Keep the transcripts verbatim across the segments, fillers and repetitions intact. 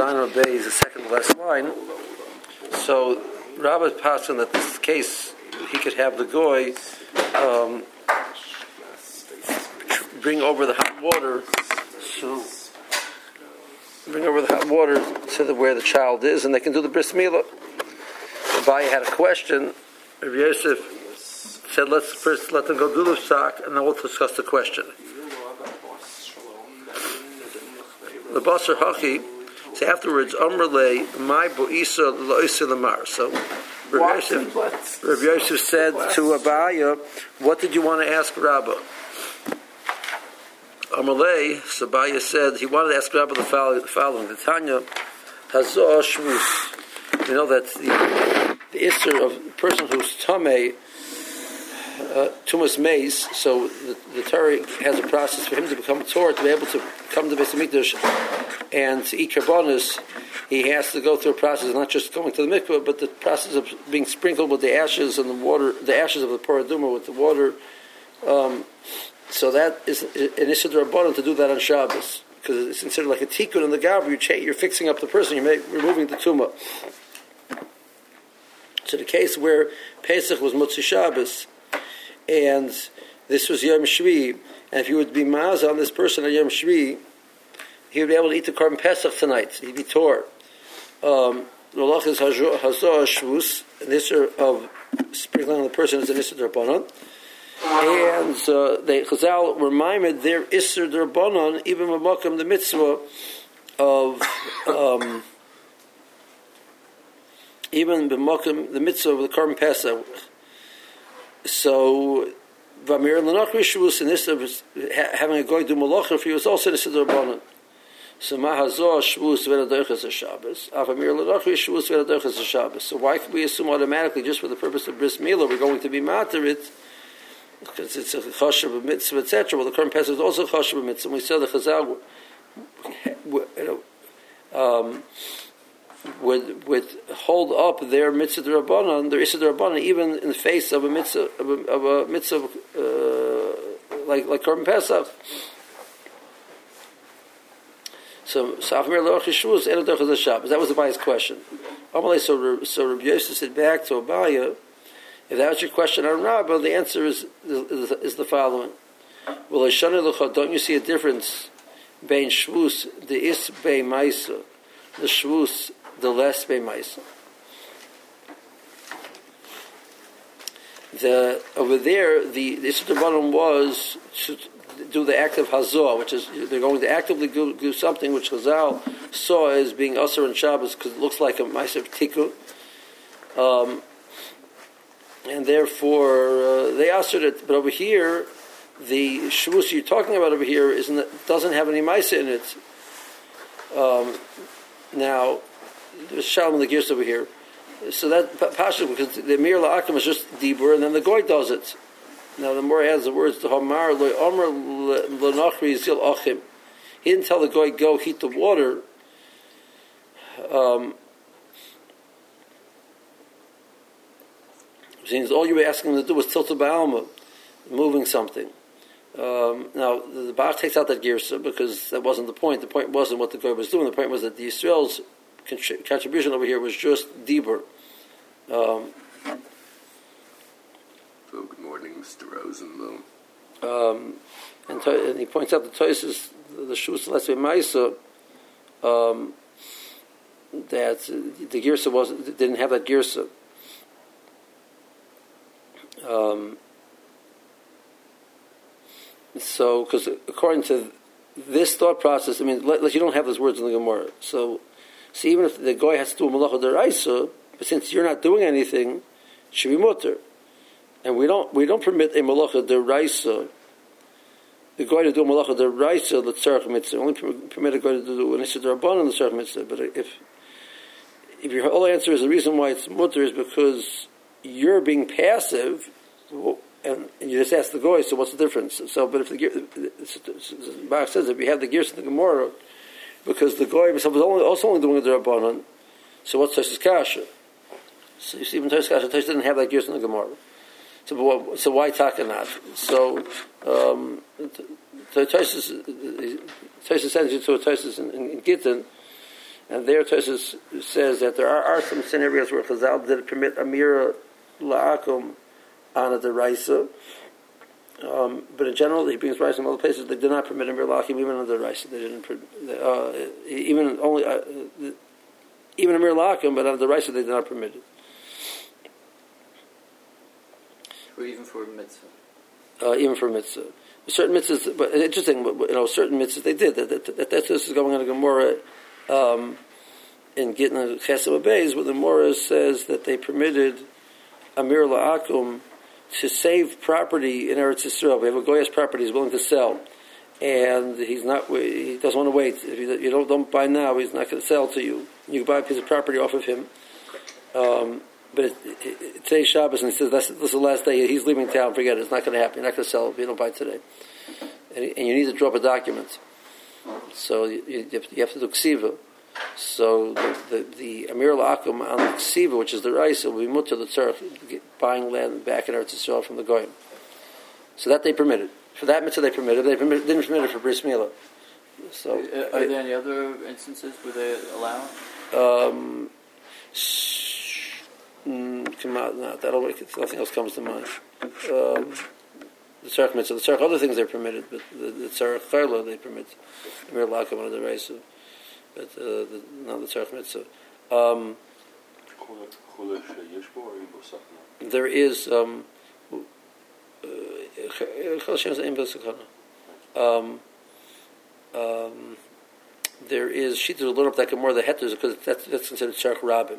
Zayin Bay is the second last line. So Rabbi is passing that this case he could have the goy um, bring over the hot water. So bring over the hot water to the, where the child is, and they can do the bris milah. Abaye had a question. Rabbi Yosef said, "Let's first let them go do the psak, and then we'll discuss the question." The Basar Hachi, so afterwards, Amrle, my Bo'isa Lo'isa Lamar. So Rabbi Yosef, Rabbi Yosef said to Abaye, "What did you want to ask Rabba?" Amrle, so Abaye said he wanted to ask Rabba the following: the Tanya Hazah Shvus. We know that the, the Isser of a person who's Tameh, uh, Tumas Maze, so the, the Torah has a process for him to become Torah, to be able to come to Beis Hamikdash and to eat Karbonos. He has to go through a process, not just going to the mikveh, but the process of being sprinkled with the ashes and the water, the ashes of the Paraduma with the water. Um, so that is an Isser D'Rabbanan to do that on Shabbos, because it's considered like a tikkun in the Gabra. You're, cha- you're fixing up the person, you're make, removing the tumah. So the case where Pesach was Motzi Shabbos, and this was Yom Shvi, and if you would be Maz on this person on Yom Shvi, he would be able to eat the Korban Pesach tonight. He'd be Tor. Um, the Lach is Hazah Shvus, an Isser of sprinkling on the person is an Isser D'Rabbanan. And uh, they Chazal were mimed their Isser D'Rabbanan, even B'Makam the mitzvah of um, even B'Makam the mitzvah of the Korban Pesach. So Vamir Lanach Rishvus, and this of having a goy do malacha, if he was also an Isser D'Rabbanan. So Mahazah Shvus V'Radochas Shabbos. Avamir Lanach Rishvus V'Radochas Shabbos. So why could we assume automatically, just for the purpose of bris milah, we're going to be matir it? Because it's a chashav of mitzvah, et cetera. Well, the Korban Pesach is also a chashav of mitzvah. We saw the Chazal, you know, um, would would hold up their mitzvah d'Rabbanan, their issa d'Rabbanan, even in the face of a mitzvah of a, of a mitzvah uh, like like Korban Pesach. So, so that was Abaye's question. So, so Rabbi Yosef said back to Abaye, if that was your question on Rabbah, the answer is is, is the following: well, don't you see a difference between shvus the is bei ma'isa, the shvus the less bei ma'isa? The over there, the the Isser D'Rabbanan was to do the act of hazah, which is they're going to actively do, do something which Chazal saw as being Asur and Shabbos because it looks like a ma'aser of tikkun. Um, And therefore, uh, they answered it. But over here, the shvus you're talking about over here isn't, doesn't have any ma'aseh in it. Um, now, there's shalom in the gears over here. So that pasha, because the mir la'akim is just dibur, and then the goy does it. Now the more adds the words to hamar lo'omer l'nachri zil achim. He didn't tell the goy go heat the water. Um, Means all you were asking him to do was tilta ba'alma, moving something. Um, now, the, the Bach takes out that girsa because that wasn't the point. The point wasn't what the guy was doing. The point was that the Yisrael's contri- contribution over here was just dibur. Um, so, good morning, Mister Rosenblum. Um, and, to, and he points out the Tosis, the Shus Lesbe Maisa, um, that the girsa was didn't have that girsa. Um, so, because according to this thought process, I mean, let, let, you don't have those words in the Gemara. So, so even if the goy has to do a malacha deraisa, but since you're not doing anything, it should be mutter. And we don't we don't permit a malacha deraisa, the goy to do a malacha deraisa l'tzarech mitzvah. Only permit a goy to do an issa d'Rabbanan l'tzarech mitzvah. But if if your whole answer is the reason why it's mutter is because you're being passive, and, and you just ask the goy, so what's the difference? So, but if the the Bach says if you have the gears in the Gemara, because the goy himself was only, also only doing a D'Rabbanan, so what's Tosis Kasha? So you see, even Tosis Kasha, Tosis didn't have that gears in the Gemara. So, but what, so why Takanat? So, um, Tosis Tosis sends you to a Tosis in, in, in Gittin, And there Tosus says that there are, are some scenarios where Chazal did permit Amira La'akum on a deraisa. Um, but in general, he brings rice in other places. They did not permit Amir La'akim even on the rice. They didn't, uh, even only, uh, even Amir La'akim, but on the rice they did not permit it. Or even for a mitzvah. Uh, even for a mitzvah. Certain mitzvahs, but interesting, you know, certain mitzvahs they did. That, that, that, that's this is going on a Gemara um, in Gittin Chesed Beis, where the Gemara says that they permitted Amir La'akum to save property in Eretz Yisrael. We have a goyas property he's willing to sell, and he's not. He doesn't want to wait. If you, you don't don't buy now, he's not going to sell to you. You buy a piece of property off of him. Um, but it, it, today's Shabbos, and he says that's this is the last day. He's leaving town. Forget it. It's not going to happen. You're not going to sell it if you don't buy today. And, and you need to draw up a document. So you, you, have, to, you have to do ksiva. So the the, the Amir La'akum on the ksiva, which is the rice, will be mutter the tzarech, buying land back in Eretz Yisrael from the goyim. So that they permitted. For that mitzvah they permitted. They permitted, didn't permit it for bris milah. So are, are there any other instances where they allow it? Um, mm, come out, no, that'll make it, nothing else comes to mind. Um, the tzarech mitzvah, the tzarech, other things they're permitted, but the, the tzarech chayla they permit. Amir La'akum on the rice. But uh, the, not the tzarech mitzvah. Um, there is um, um, um, there is shita to learn up that Gemara the hetters because that's, that's considered tzarech rabbim.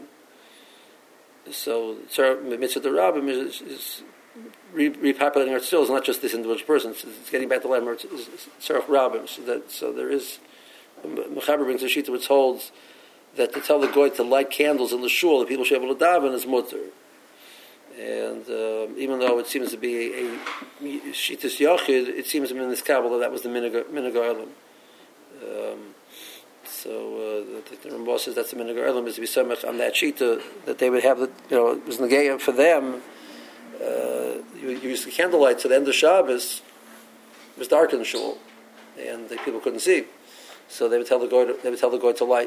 So tzarech mitzvah the rabbim is, is re- repopulating our still. It's not just this individual person. It's, it's getting back to life. It's tzarech rabbim. So that so there is. Mechaber brings a shita which holds that to tell the goy to light candles in the shul that people should be able to daven is mutter. And um, even though it seems to be a, a shitas yachid, it seems in this Kabbalah that was the minhag minhag um, So uh, the, the Rambam says that's the minhag olam is to be samech on that shita that they would have the you know it was negaya for them. Uh, you, you use the candlelight to the end of Shabbos. It was dark in the shul, and the people couldn't see. So they would tell the goy to, they would tell the goy to light.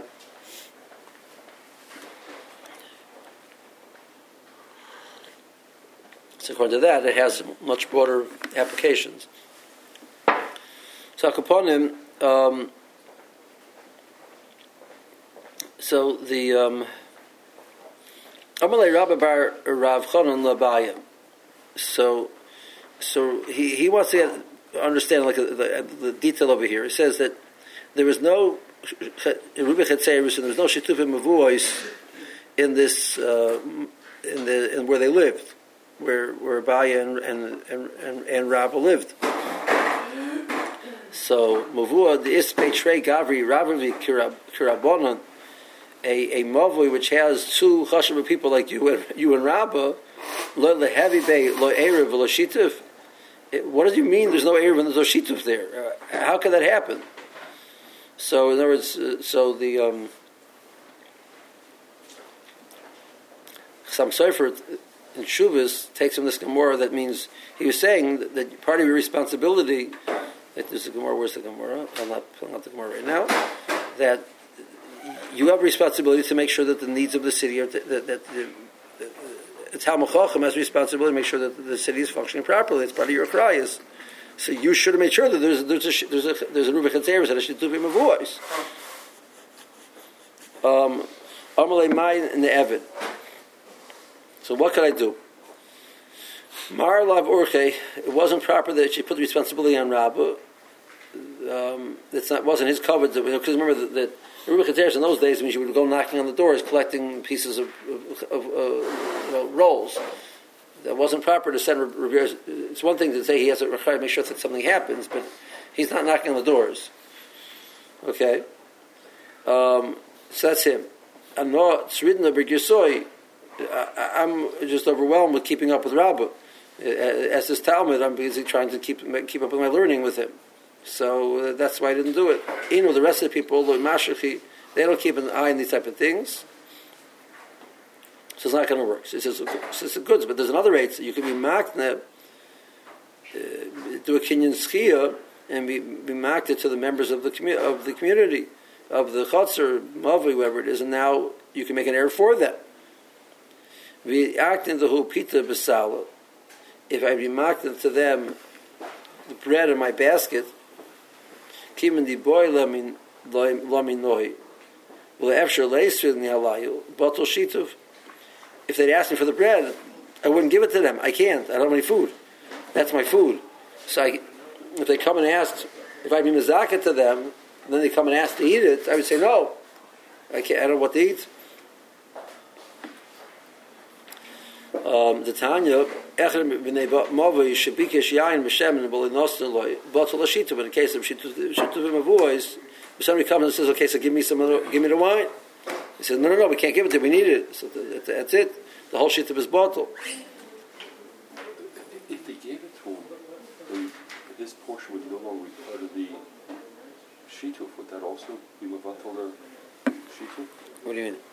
So according to that, it has much broader applications. So Akaponim, um, so the um, Amalei Rabbi Bar Rav Chanan Labaya. So, so he he wants to get, understand like the, the detail over here. He says that there was no Rubi Chetzeirus and there was no Shitufim Mavuos in this uh, in the in where they lived, where where Abaya and and and, and, and Rabba lived. So Mavua the Ispe Trey Gavri Ravi Kirabonon, a a Mavui which has two Chashav people like you and you and Rabba, lo lehavi be lo erev lo shituf. What does you mean? There's no erev and there's no shituf there. Uh, how can that happen? So in other words, uh, so the um, Sam Sefer in Shuvas takes from this Gemara that means he was saying that, that part of your responsibility. That there's a Gemara. Where's the Gemara? I'm not pulling out the Gemara right now. That you have responsibility to make sure that the needs of the city are that, that, that the, the Talmud Chacham has responsibility to make sure that the city is functioning properly. It's part of your kriyas. So you should have made sure that there's there's a there's a there's a Ruvi Chetzeirus that should do him a voice. Um, Amalei Mai in the Evid. So what could I do? Mar Lav Urche. It wasn't proper that she put the responsibility on Rabba. Um, it's not wasn't his covered because you know, remember that, that Ruvi Chetzeirus in those days means you would go knocking on the doors collecting pieces of, of, of uh, you know, rolls. That wasn't proper to send Rabbi. It's one thing to say he has to make sure that something happens, but he's not knocking on the doors. Okay, um, so that's him. I'm not I'm just overwhelmed with keeping up with Rabbi. As this Talmud, I'm busy trying to keep keep up with my learning with him. So uh, that's why I didn't do it. You know, the rest of the people, they don't keep an eye on these type of things. So it's not going to work. So it's just it's goods, but there's another rate. So you can be makna, uh, do a kinyan schia, and be, be makna to the members of the commu- of the community. of the Chotzer, Mavi, whoever it is, and now you can make an error for them. We act in the who pita besala. If I remarked to them the bread in my basket, kimin di boy lamin lamin noi, will after leisur ni halayu bottle shituv. If they'd asked me for the bread, I wouldn't give it to them. I can't. I don't have any food. That's my food. So I, if they come and ask, if I'd be mezakah to them, and then they come and ask to eat it, I would say no. I can't. I don't know what to eat. Um, the Tanya, but in case of shituvim avois, somebody comes and says, "Okay, so give me some, other, give me the wine." He says, "No, no, no, we can't give it to him. We need it." So that's it. The whole shit of his bottle. If they gave it to him, then his portion would no longer be part of the shituf. Would that also be mevatel the shituf? What do you mean?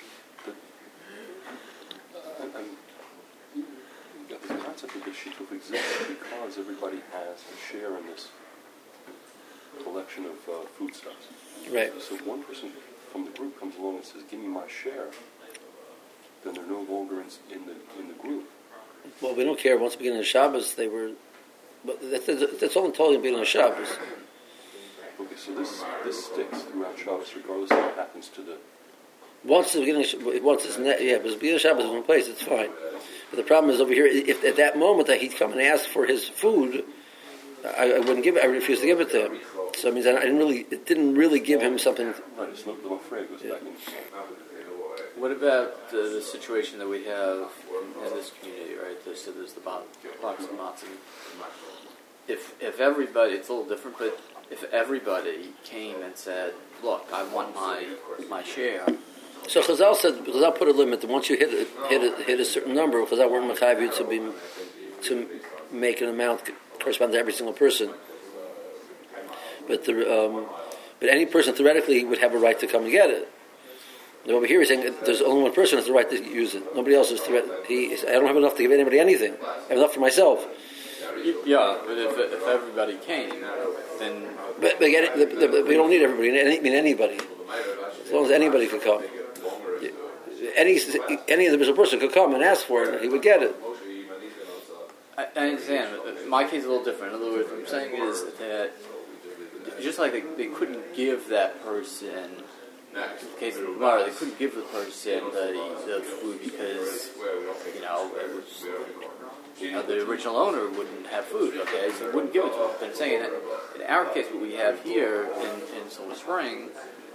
The concept of the shituf exists because everybody has a share in this collection of uh, foodstuffs. Right. So if one person from the group comes along and says, "Give me my share," then they're no longer in, in the in the group. Well, we don't care. Once the beginning of Shabbos, they were. But that's, that's all totally in beginning of Shabbos. Okay, so this this sticks throughout Shabbos, regardless of what happens to the. Once the beginning, of, once it's ne- yeah, but the beginning of Shabbos is in place, it's fine. But the problem is over here. If at that moment that he'd come and ask for his food, I, I wouldn't give it. I refused to give it to him. So it means I didn't really. It didn't really give him something. Right, it's not the mafreg goes back in. What about the, the situation that we have in, in this community, right? There's, so there's the box of matzah. If if everybody, it's a little different, but if everybody came and said, "Look, I want my my share." So Chazal said, Chazal put a limit. Once you hit a, hit a, hit a certain number, Chazal weren't mechayiv you to be to make an amount correspond to every single person. But the, um, but any person theoretically would have a right to come and get it. Now over here he's saying there's only one person who has the right to use it. Nobody else is threat. He, I don't have enough to give anybody anything. I have enough for myself. Yeah, but if, if everybody came, then But, but again, the, the, the, we don't need everybody. I mean anybody. As long as anybody could come. Any any individual person could come and ask for it, and he would get it. I, I understand. My case is a little different. In other words, what I'm saying is that just like they, they couldn't give that person, in the case of the Gemara, they couldn't give the person the, the food because, you know, it was, you know, the original owner wouldn't have food, okay, so they wouldn't give it to them. But I'm saying that in our case, what we have here in, in Silver Spring,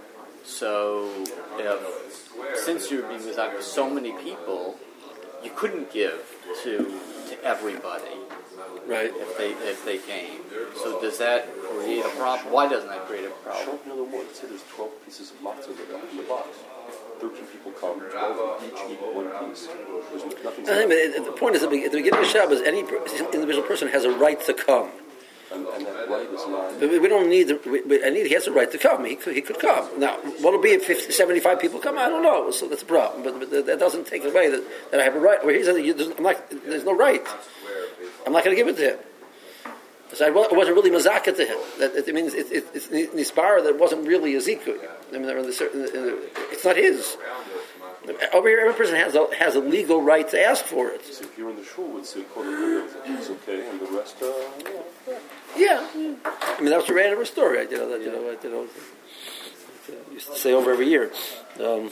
so if, since you're being with so many people, you couldn't give to to everybody. Right. If they if they came, so does that create a problem? Why doesn't that create a problem? Show up another one. Say there's twelve pieces of matzah in the box. Thirteen people come, twelve each eat one piece. There's nothing. I mean, the point is, at the beginning of Shabbos, any individual person has a right to come. And, and that right is not. But we don't need. The, we, we, I need. He has a right to come. He could. He could come. Now, what'll be if fifty, seventy-five people come? I don't know. So that's a problem. But, but that doesn't take away that, that I have a right. Where he says, I'm not, there's no right. I'm not going to give it to him. So I wasn't really mazaka to him. That it means it, it, it's nispara that wasn't really a zikui. I mean, it's not his. Over here, every person has a, has a legal right to ask for it. So if you're in the shul, would say, it's okay, and the rest, uh, yeah. yeah. I mean, that was a random story. I did all that, you know, I did all that. I used to say over every year. Um,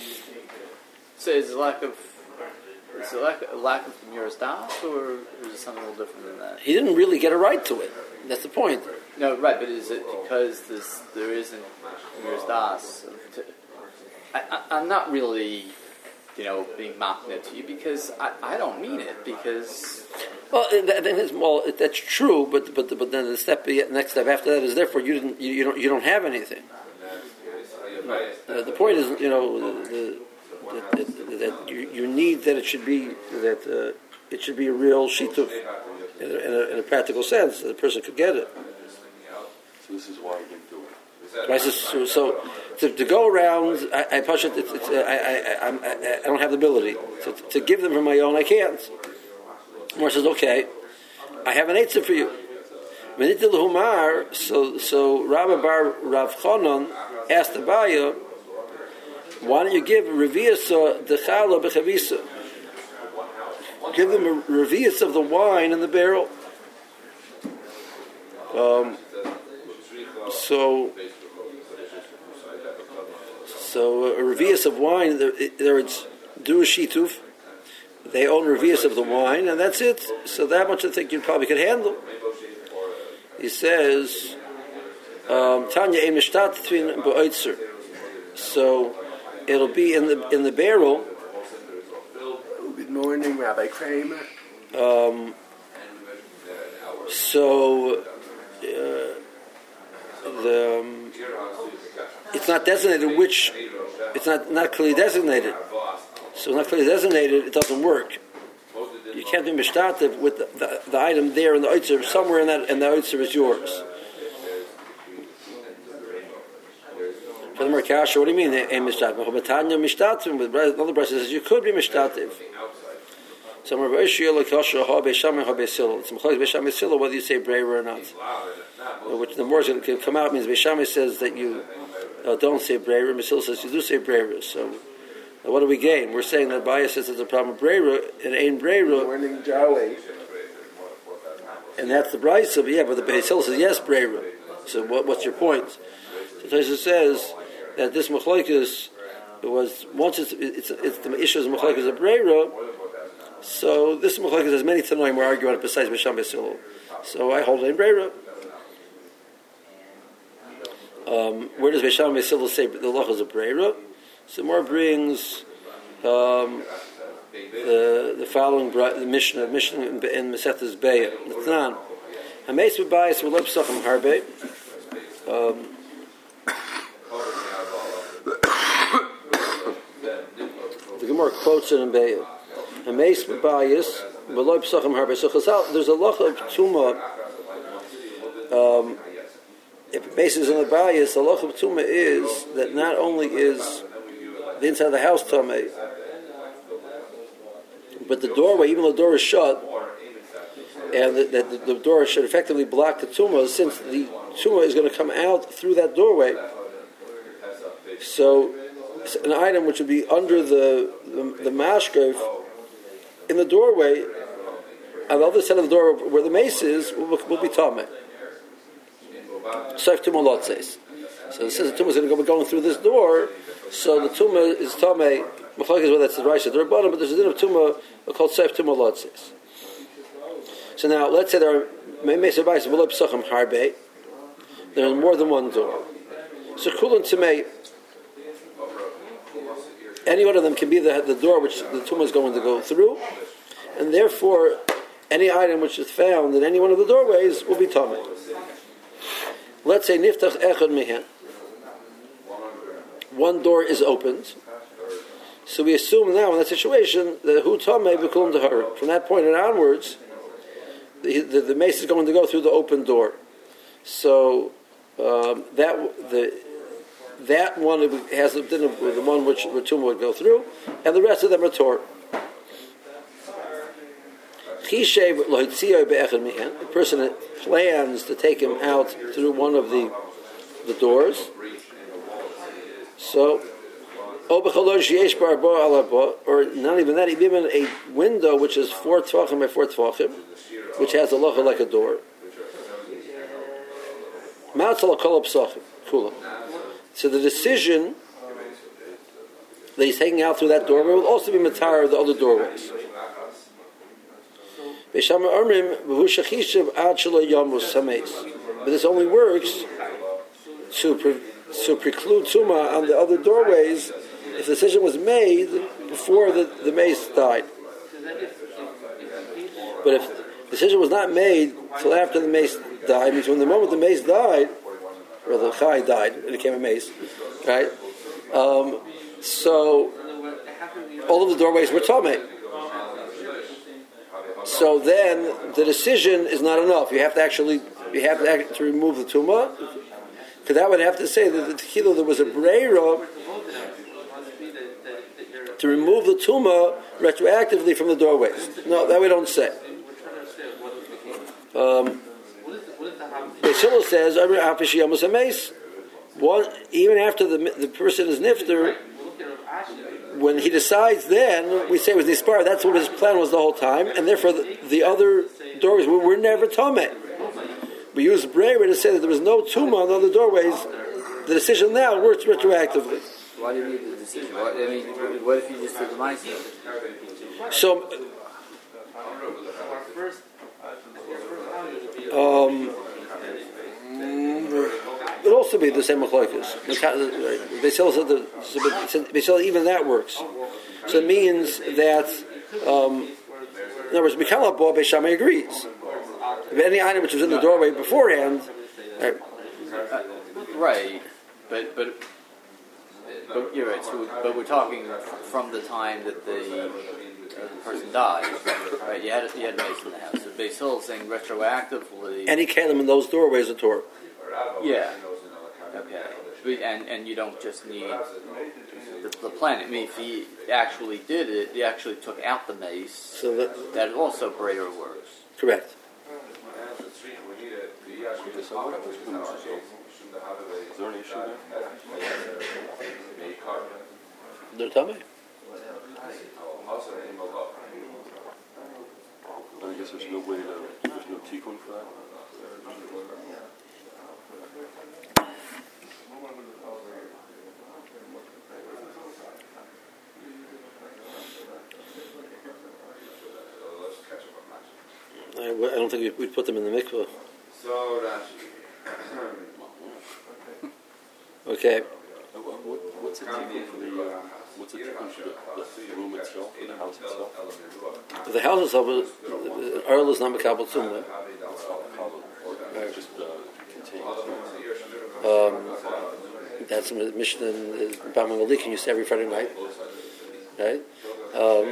so is it lack of is it lack, lack of Miras Das, or is it something a little different than that? He didn't really get a right to it. That's the point. No, right, but is it because this there isn't Miras Das? I, I, I'm not really, you know, being machnet to you because I, I don't mean it because. Well, that, that is, well, that's true, but but but then the step the next step after that is therefore you didn't you, you don't you don't have anything. Right. Uh, the point is, you know, the, that, that, that you, you need that it should be that uh, it should be a real shituf in a, in, a, in a practical sense that the person could get it. So this is why I didn't do it. Right, so, so to, to go around, I, I push it. It's, it's, I, I, I, I don't have the ability to, to give them from my own. I can't. Mor says, "Okay, I have an eitzah for you." So, so Rabbi Bar Rav Chanan asked Abaya, why don't you give Reviasa Dechala Bechavisa? Give them a Revias of the wine in the barrel. Um, so, so a Revias of wine, there, there it's do a Shituf. They own Revias of the wine, and that's it. So that much I think you probably could handle. He says, Tanya ein mishtatfin ba'oitzer. So it'll be in the in the barrel. Good morning, Rabbi Kramer. Um, so uh, the um, it's not designated which it's not not clearly designated. So not clearly designated, it doesn't work. You can't be mishtatev with the, the, the item there in the oitzer somewhere in that, and the oitzer is yours. For the Merkasha, what do you mean? Another person says you could be mishtatev. So Rabbi Ishmael lekasha ha beishamim ha beisilo. It's mechalek beishamim beisilo whether you say breira or not. Which the more is going to come out means beishamim says that you uh, don't say breira. Beisilo says you do say breira. So. Now what do we gain? We're saying that Bias says it's a problem of Breira and Ein Breira. Morning, Joey. And that's the Brisa, but yeah, but the Beis Hillel says yes, Breira. So what, what's your point? So Tosfos says that this Machlokes was once it's it's, it's the issue is Machlokes of Breira. So this Machlokes has many Tanoim we're arguing on it besides Bisham Beis Hillel. So I hold Ein Breira. Um, where does Bisham Beis Hillel say the Lachos of Breira? So more brings um, the the following the Mishnah Mishnah in, in Masechtas Beya. L'tnan Hameis b'bayis v'lo p'sachim harbe. The Gemara quotes it in Beya. Hameis b'bayis v'lo p'sachim harbe. So Chazal, there's a loch of tumah. Um, if it bases on the bayis, the loch of tumah is that not only is the inside of the house tamei, but the doorway, even though the door is shut, and that the, the, the door should effectively block the tumah, since the tumah is going to come out through that doorway. So, an item which would be under the the, the mashkev in the doorway, on the other side of the door where the mace is, will, will be tamei. Saif tumah lot says. So it says the tumah is going to go going through this door. So the tumah is tamei. Machlokes is whether that's the right or the bottom, but there's a din of tumah called seif tumah lotzis. So now let's say there are meisabais v'lo p'sachim harbe. There is more than one door. So kulan tamei. Any one of them can be the the door which the tumah is going to go through, and therefore any item which is found in any one of the doorways will be tamei. Let's say niftach echad mehen. One door is opened, so we assume now in that situation that hu tamei v'kulam tahara. From that point and onwards, the, the the mace is going to go through the open door. So um, that the that one has the, the one which the tumah would go through, and the rest of them are torn. The person that plans to take him out through one of the the doors. So, or not even that, even a window which is four tvachim by four tvachim, which has a locha like a door. So the decision that he's taking out through that doorway will also be matar of the other doorways. But this only works to pre- to preclude tumah on the other doorways if the decision was made before the, the mace died. But if the decision was not made until after the mace died, means when the moment the mace died, or the chai died, it became a mace, right? Um, so all of the doorways were tamei. So then the decision is not enough. You have to actually you have to, act, to remove the tumah. Because that would have to say that the tequila there was a breira to remove the tumah retroactively from the doorways. No, that we don't say. Um, Beis Hillel says one, even after the the person is nifter, when he decides, then we say it was nispar. That's what his plan was the whole time, and therefore the, the other doorways were, were never tomei. We use Breira to say that there was no tumah on the other doorways. The decision now works retroactively. Why do you need the decision? What, I mean, what if you just did the mindset? So, um, it would also be the same machlokes. They tell us that the, they tell even that works. So it means that, um, in other words, Mikal Abba Beis Shammai agrees. If any item which was in the doorway beforehand, right? Uh, right, but but but you're right. So, but we're talking from the time that the, uh, the person died, right? You had you had mace in the house. So Beis Hillel is saying retroactively. Any kalim in those doorways are Torah. Yeah. Okay. And and you don't just need the, the plan. I mean, if he actually did it, he actually took out the mace. So that, that also Breira works. Correct. Is there any issue there? They're tummy. I guess there's no way to, there's no tikkun for that? I, I don't think we'd, we'd put them in the mikveh. So Okay. What, what's the tikkun for the, uh, what's the tikkun for the, the room itself, for the house itself? The house itself, the Earl is not Mekabel Tumah. Right. Just uh, contains. Um, that's a mission in Bama Malikin used to every Friday night. Right? Um,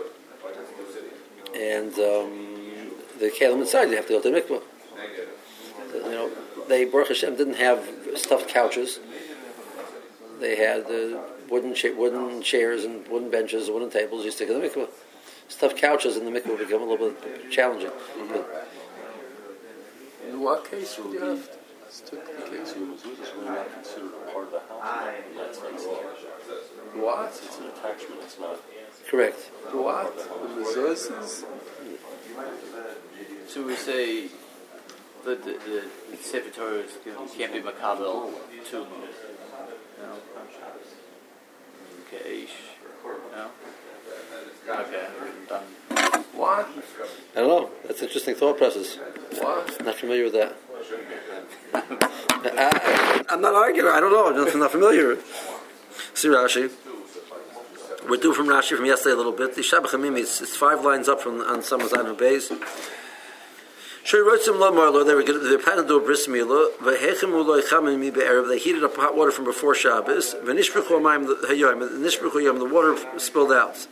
and um, the Kalim inside, they have to go to the mikveh. You know, they, Baruch Hashem, didn't have stuffed couches. They had uh, wooden cha- wooden chairs and wooden benches, wooden tables. You stick in the mikveh. Stuffed couches in the mikveh become a little bit challenging. Mm-hmm. But, in what case would you have to stick the case? It was really not considered a part of the house. That's what? It's an attachment. It's not. Correct. What? The mezuzahs? So we say that the, the, the Sefer Torah can't be makabel to, you know, okay, no, okay, done. What? I don't know. That's an interesting thought process. What? Not familiar with that. I, I, I'm not arguing. I don't know. I'm just not familiar. See Rashi. We're due from Rashi from yesterday a little bit. The Shabbat Chamimi, it's, it's five lines up from on some Zayin Beis. Sure, wrote some Lamar. They were they were planning to do a bris milah. Vehechem uloi chamin mi be'erev. They heated up hot water from before Shabbos. V'nishprichu mayim hayoyim. Nishprichu yom. The water spilled out.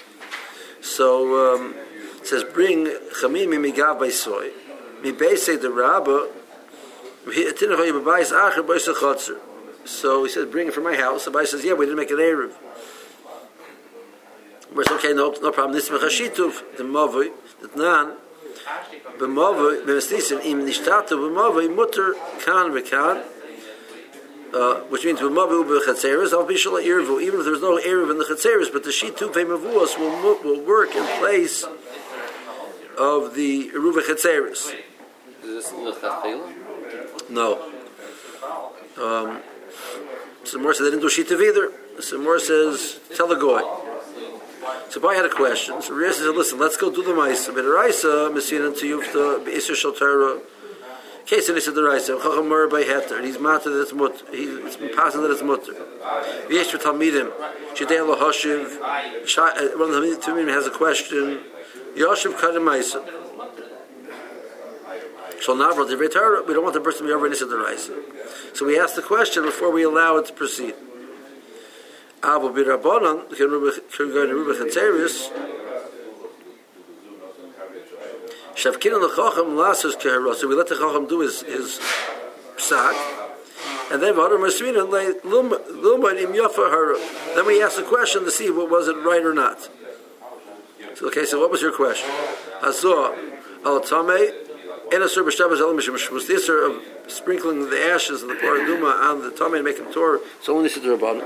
So um, it says, bring chamim mi migav by soy. Mi beisei the rabba. V'hitinach hayoyim b'bayis acher b'yis achotzer. So he says, bring it from my house. The Abai says, yeah, we didn't make an erev. We're okay, no, no problem. This mechashituf the mavoi the nan the mavoi b'mestisin im nishtatu b'mavoi mutter kan v'kan, which means b'mavoi u'b'chatzeres al b'shal irvu. Even if there's no erev in the chatzeres, but the shituf v'mavuos will will work in place of the eruv chatzeres. Is this l'chachila? No. Um, some more says they didn't do shituf either. Some more says tell the goy. So I had a question. So Riaz said, listen, let's go do the Maisa. But the Raisa, Messina to Yufta, Be'isr Shal Torah. Okay, so they said the Raisa, Chacham Mur by Heter, and he's matter that it's mutter. He's been passing that it's mutter. V'yesh for Talmidim, Shidei Lo Hoshiv, one of the Talmidim has a question, Yoshiv Kadem Maisa. Shal Navra, the Torah, we don't want the person to be over, and he said the Raisa. So we asked the question before we allow it to proceed. Abu Birabanan, can go to Ruba Chatzeris. Shavkin and the Chacham Lasses Kehara. So we let the Chacham do his his psak, and then Vadar Masrina lay Lumad Im Yafa Hara. Then we asked the question to see what was it right or not. So okay, so what was your question? Hazor Al Tamei in a Serb Shabbos Elam Mishum Shmus. This are sprinkling the ashes of the paraduma on the tummy and make him tor. It's only Siddur Rabbanan.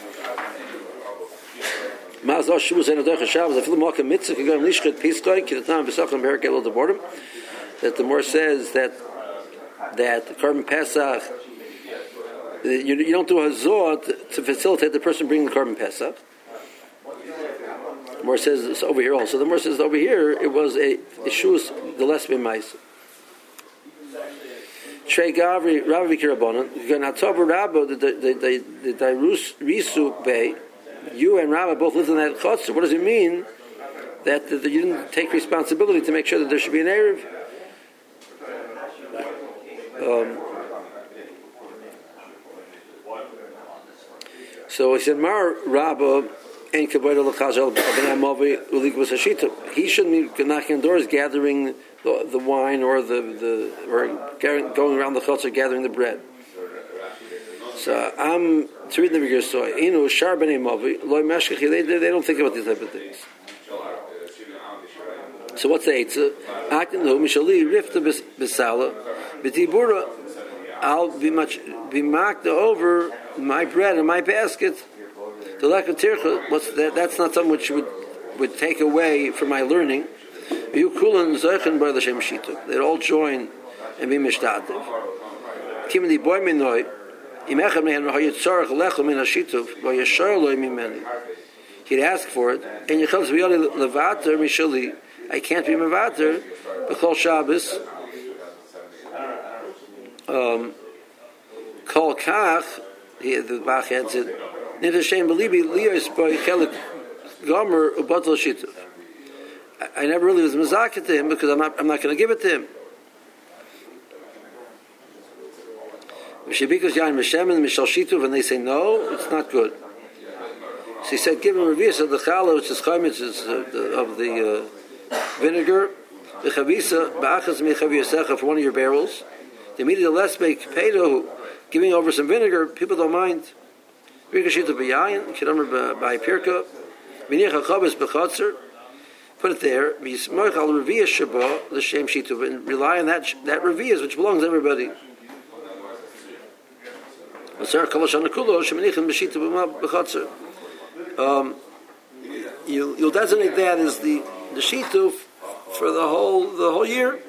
Ma'azah Shabbos and Adoch Shabbos. I feel the Malka Mitzvah can go and Lishchet Piskoi Kidatam B'Sachim Be'er Gelo the Bordem. That the more says that that the Korban Pesach you, you don't do hazor to, to facilitate the person bringing the Korban Pesach. The more says it's over here also. The more says over here it was a ishus the less b'mais. Trey Gavri Rabbi Kirabonon Ganatover Rabbo the the the the Dairus Risu Bay. You and Rabbi both lived in that chutz. What does it mean that, that you didn't take responsibility to make sure that there should be an erev? Um, so he said, Mar Rabba and Kabbalah L'Chazal B'Nei Ulik was Hashita. He shouldn't be knocking on doors, gathering the, the wine or the the or going around the chutz or gathering the bread. So I'm to read the Megillah story. Inu Shar B'Nei Mavi Loi Meshkach. They they don't think about these type of things. So what's the eitzah? Akin Hu Mishali Rifta B'Sala B'Tibura. I'll be much be marked over my bread and my basket. The lack of tircha. What's that? That's not something which would would take away from my learning. You kulan zeichen by the Shem Shitu. They'd all join and be mishtadav. Kim di boy minoi. He'd ask for it, and I can't be mevater b'chol Shabbos. Um, Kol kach, the Bach adds it. Nifter Shem belibi liyos by chelik gomer ubatel shituf. I never really was mazaket to him because I'm not. I'm not going to give it to him. And they say no, it's not good. So he said, give him a revius of the challah, which is chametz, is uh, the, of the uh, vinegar, the chavisa ba'achas mechaviyasecha for one of your barrels. The immediate less make pedo, giving over some vinegar. People don't mind. Rikashita b'yayin, kidamer by pirka, minich hachavas b'chatzer. Put it there. B'yismoich al reviyas shaba l'shem shitu, and rely on that that reviyas which belongs to everybody. Um, you, you'll designate that as the the shituf for the whole the whole year.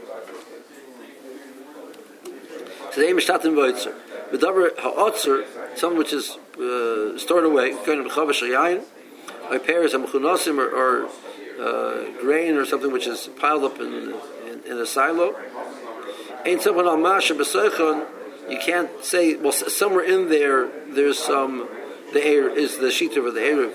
Today, mishtatim v'otzer, v'davar ha'otzer, something which is uh, stored away, going to b'chavash hayayin, or pears and mechunosim, or, or uh, grain or something which is piled up in in, in a silo. Ain't someone al masha b'soichon. You can't say, well, somewhere in there, there's some, the air is the shituf or the erev.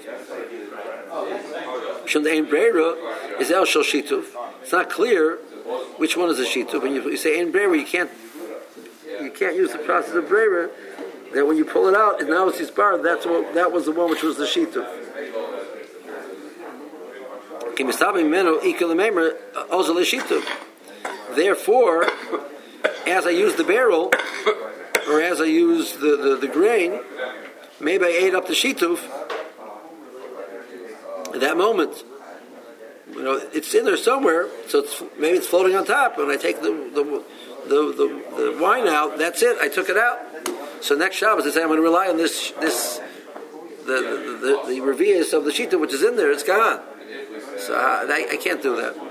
Shem the ein breira is el shel shituf. It's not clear which one is the shituf. When you, you say ein breira, you can't, you can't use the process of breira. That when you pull it out, and now it's disbarred. That's what that was the one which was the shituf. Therefore, as I use the barrel, or as I use the, the, the grain, maybe I ate up the shituf. At that moment, you know, it's in there somewhere, so it's, maybe it's floating on top. When I take the the, the, the, the wine out, that's it. I took it out. So next Shabbos, I say I'm going to rely on this this the the, the, the revius of the shituf which is in there. It's gone. So I, I can't do that.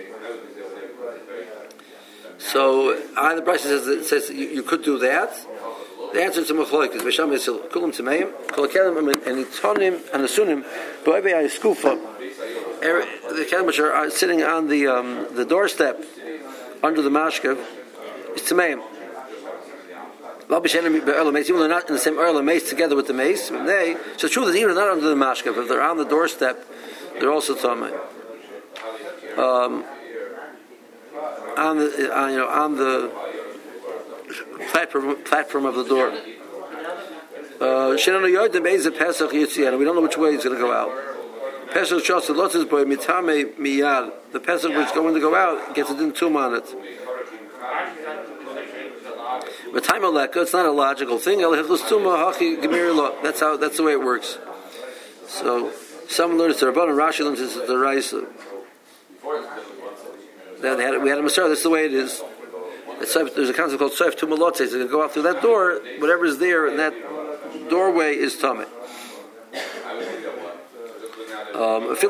So, either Brisa says, it says you, you could do that. The answer to Machloik is Vesham Yisil Kulam Tameim Kol Kelim and Itonim and Asunim Boebe Ayiskufa. The Kelim which are sitting on the um, the doorstep under the mashkav is Tameim. Even though they're not in the same oil mace together with the mace, they so true that even if they're not under the mashkav, if they're on the doorstep, they're also Tameim. Um. On the on, you know on the platform platform of the door. Uh, we don't know which way it's going to go out. Pesach Shas Lotzes Boy Mitame Miyad. The Pesach which is going to go out gets it in tum on it. But time aleka, it's not a logical thing. That's how that's the way it works. So some learns the Rabban and Rashi learns this is the Raisa. That had, we had a Masar, that's the way it is. There's a concept called Soif Tu Malotze. So you can go out through that door, whatever is there in that doorway is Tameh. Um, the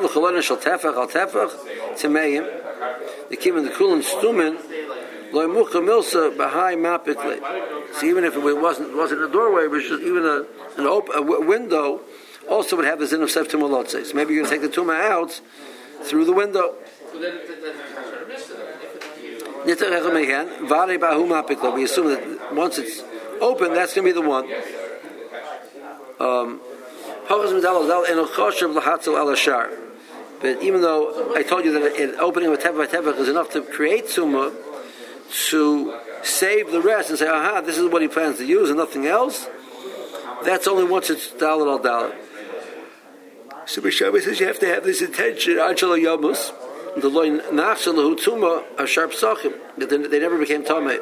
Kim and the Kulan Stumen, Loy Mucha Milsa Bahai Mapikle. So even if it wasn't wasn't a doorway, it was just even a an open a w- window, also would have the Zin of Soif Tu Malotze. So maybe you're going to take the Tumah out through the window. We assume that once it's open, that's going to be the one. Um, but even though I told you that it, opening with tefach tefach is enough to create summa, to save the rest and say, aha, this is what he plans to use and nothing else, that's only once it's dalit al dalit. So Bishami says you have to have this intention, Anshela Yamus. The loin nachshalahu tuma are sharp sachim. They never became tamei.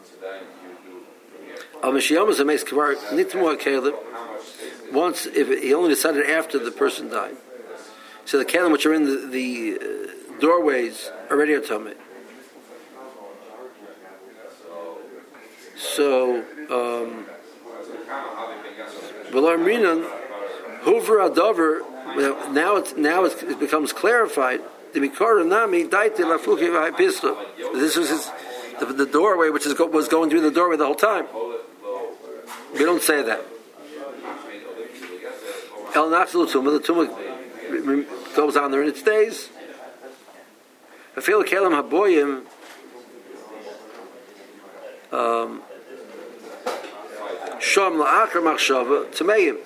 Al mishiyamas ameis kvar nitmu hakelim. Once, if he only decided after the person died, so the kelim which are in the, the uh, doorways already are tamei. So, um, v'lar minan huvra adaver. Now it's now it's, it becomes clarified. This was his, the, the doorway, which is, was going through the doorway the whole time. We don't say that. El Nachzul Tumah, the Tumah goes on there and it stays. Afil Kelam Haboyim, Shom La'akar Machshava, Tameim.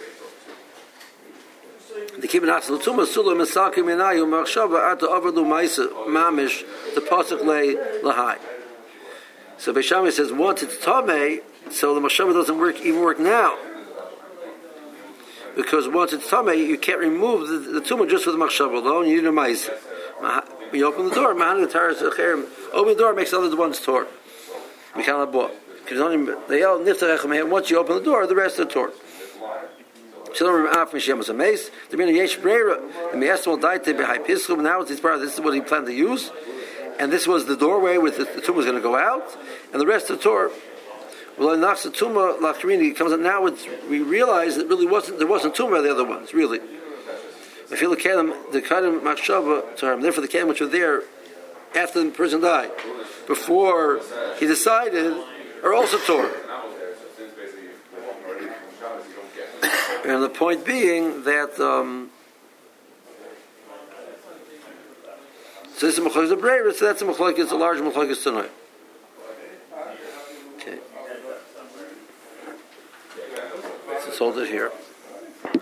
The Kibbutz Nachzul Tumah Sula Mesakim Minayu Machshava Ata Avadu Maisa Mamish the Pasuk Le Lahai. So Beishami says once it's Tamei, so the Machshava doesn't work even work now. Because once it's Tamei, you can't remove the, the Tumah just with the Machshava alone, you need a Maisa. When you open the door, open the door makes the other ones Tor. We can't have bought. Once you open the door, the rest of the Tor. Now it's part of this is what he planned to use, and this was the doorway with the, the tumah was going to go out, and the rest of the Torah. Well, the tumah lachrini comes out now. It's, we realize that really wasn't there wasn't tumah by the other ones really. I feel the kelim the kelim machshava to him. Therefore, the kelim which were there after the person died, before he decided, are also Torah. And the point being that um, so this is Machlokes Breiros, so that's a Machlokes, a large Machlokes tonight. Okay, let's hold it here.